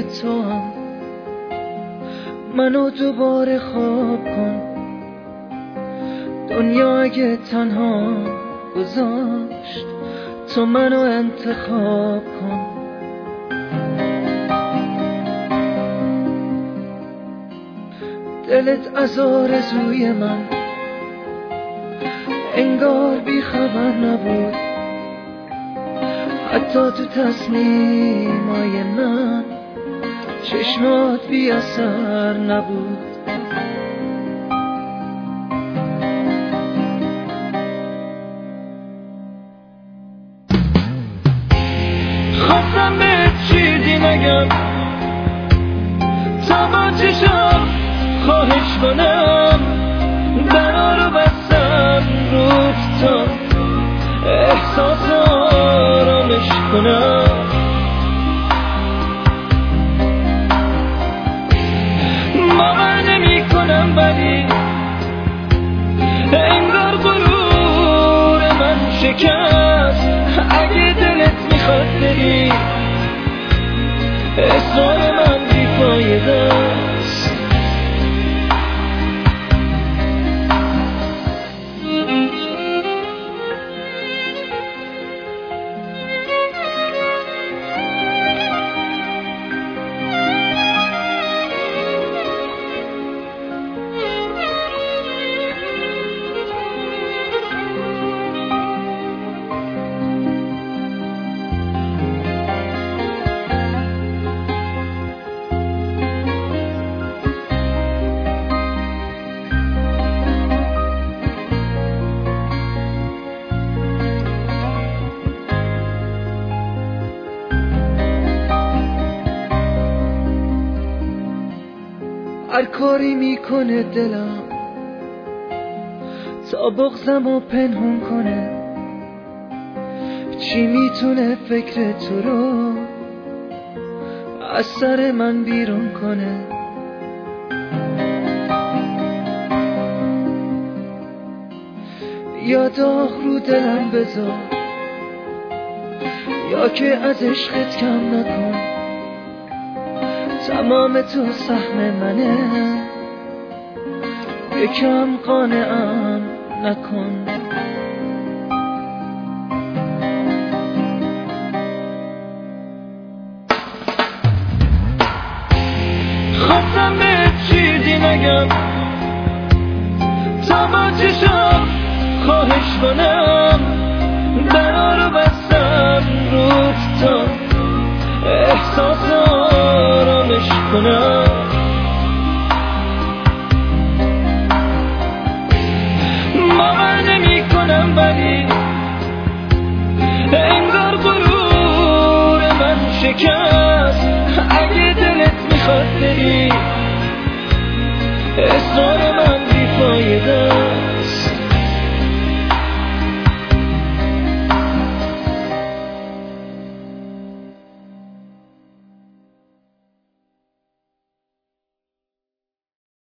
تو هم منو دوباره خواب کن. دنیا اگه تنها گذاشت تو منو انتخاب کن. دلت از آرزوی من انگار بی خبر نبود، حتی تو تصمیمای من چشمات بی اثر نبود. خواستم به چیزی نگم تا با چشم خواهش کنم، درا رو بستم روت تا احساس آرامش کنم. باور نمی کنم ولی انگار غرور من شکست. اگه دلت میخواد بری اصرار من بیفایده است. هر کاری میکنه دلم تا بغضمو پنهون کنه. چی میتونه فکر تو رو از سر من بیرون کنه؟ یا داغ رو دلم بذار یا که از عشقت کم نکن. تمام تو سهم منه، یکم قانعم نکن. خواستم به چیزی نگم تا با چشم خواهش کنم، درا رو بستم روت تا احساس آرامش کنم. باور نمی کنم ولی انگار غرور من شکست. اگه دلت میخواد بری